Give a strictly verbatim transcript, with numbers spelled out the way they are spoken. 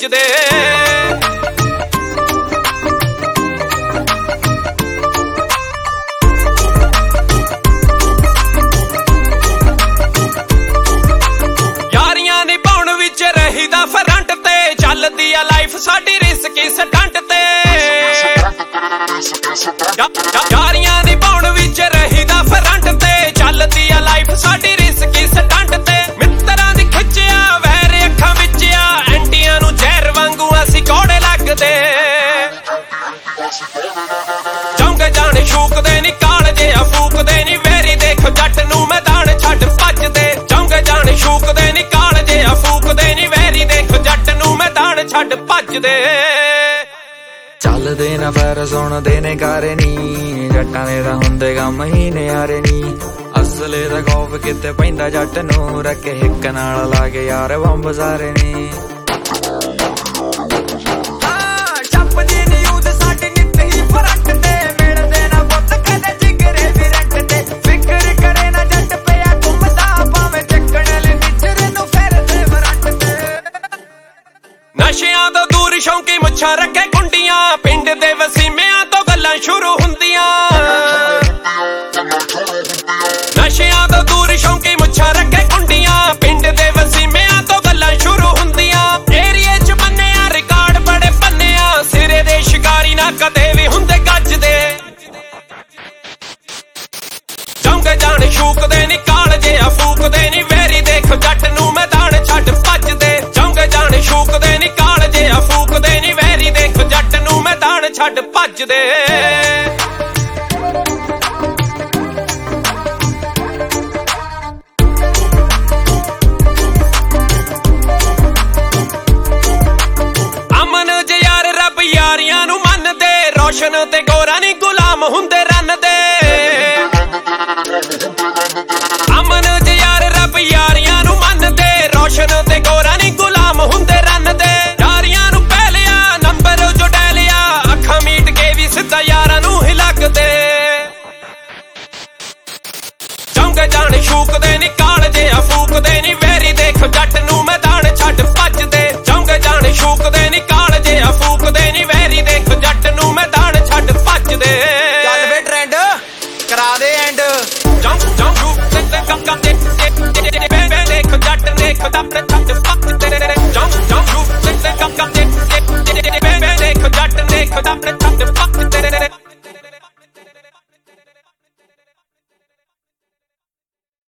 ਭੱਜਦੇ। ਯਾਰੀਆਂ ਨਿਭਾਉਣ ਵਿੱਚ ਰਹੀਦਾ ਫਰੰਟ ਤੇ, ਚੱਲਦੀ ਆ ਲਾਈਫ ਸਾਡੀ ਰਿਸਕੀ ਸਟੰਟ ਤੇ। ਯਾਰੀਆਂ ਨਿਭਾਉਣ ਵਿੱਚ ਰਹੀਦਾ ਫਰੰਟ ਤੇ, ਚੱਲਦੀ ਆ ਲਾਈਫ ਸਾਡੀ ਰਿਸਕੀ ਸਟੰਟ ਤੇ। ਮਿੱਤਰਾਂ ਦੀ ਖਿੱਚਿਆ ਵੈਰ ਅੱਖਾਂ ਵਿੱਚ ਆ, ਐਂਟੀਆਂ ਨੂੰ ਜ਼ਹਿਰ ਵਾਂਗੂ ਅਸੀਂ ਕੌੜੇ ਲੱਗਦੇ। ਜੰਗ ਜਾਣ ਸ਼ੂਕਦੇ ਨੀ ਕਾਲਜੇ ਆ ਫੂਕਦੇ ਨੀ, ਵੈਰੀ ਦੇਖ ਜੱਟ ਨੂੰ ਮੈਦਾਨ ਛੱਡ ਭੱਜਦੇ। ਜੰਗ ਜਾਣ ਸ਼ੂਕਦੇ ਨੀ ਕਾਲਜੇ ਆ ਫੂਕਦੇ ਨੀ, ਵੈਰੀ ਦੇਖ ਜੱਟ ਨੂੰ ਮੈਦਾਨ ਛੱਡ ਭੱਜਦੇ। ਚੱਲਦੇ ਨਾ ਪੈਰ ਸੁਣਦੇ ਨੇ ਗਾਰੇ ਨੀ, ਜੱਟਾਂ ਦੇ ਤਾਂ ਹੁੰਦੇ ਕੰਮ ਹੀ ਨਿਆਰੇ ਨੀ। ਅਸਲੇ ਦਾ ਖੌਫ ਕਿਤੇ ਪੈਂਦਾ ਜੱਟ ਨੂੰ, ਰੱਖੇ ਹਿੱਕ ਨਾਲ ਲਾ ਕੇ ਯਾਰ ਬੰਬ ਸਾਰੇ ਨੀ। ਛੱਪਦੀ ਨੀ ਯੂਥ ਸਾਡੀ ਨਿੱਤ ਹੀ ਫਰੰਟ ਤੇ, ਮਿਲਦੇ ਨਾ ਪੁੱਤ ਕਦੇ ਜਿਗਰੇ ਵੀ ਰੰਟ ਤੇ। ਫਿਕਰ ਕਰੇ ਨਾ ਜੱਟ ਪਿਆ ਘੁੰਮਦਾ, ਭਾਵੇਂ ਚੱਕਣ ਲੈ ਨਿਚਰੇ ਨੂੰ ਫਿਰਦੇ ਵਰੰਟ ਤੇ। ਨਸ਼ਿਆਂ ਤੋਂ ਦੂਰ ਸ਼ੌਂਕੀ ਮੁੱਛਾਂ ਰੱਖੇ ਕੁੰਡੀਆਂ, ਪਿੰਡ ਦੇ ਵਸੀਮਿਆਂ ਤੋਂ ਗੱਲਾਂ ਸ਼ੁਰੂ ਹੁੰਦੀਆਂ। ਨਸ਼ਿਆਂ ਤੋਂ ਦੂਰ ਸ਼ੌਂਕੀ ਮੁੱਛਾਂ ਰੱਖੇ ਕੁੰਡੀਆਂ, ਪਿੰਡ ਦੇ ਵਸੀਮਿਆਂ ਤੋਂ ਗੱਲਾਂ ਸ਼ੁਰੂ ਹੁੰਦੀਆਂ। ਏਰੀਏ ਚ ਬੰਨਿਆ ਰਿਕਾਰਡ ਬੜੇ ਪੰਨਿਆ, ਸਿਰੇ ਦੇ ਸ਼ਿਕਾਰੀ ਨਾ ਕਦੇ ਵੀ ਹੁੰਦੇ ਗੱਜਦੇ। ਜੰਗ ਜਾਣ ਸ਼ੂਕਦੇ ਨੀ ਕਾਲਜੇ ਆ ਫੂਕਦੇ ਨੀ, ਵੈਰੀ ਦੇਖ ਜੱਟ ਨੂੰ ਮੈਦਾਨ ਛੱਡ ਭੱਜਦੇ। ਜੰਗ ਜਾਣ ਸ਼ੂਕਦੇ ਨੀ ਕਾਲਜੇ ਆ ਫੂਕਦੇ ਨੀ, ਵੈਰੀ ਦੇਖ ਜੱਟ ਨੂੰ ਮੈਦਾਨ ਛੱਡ ਭੱਜਦੇ।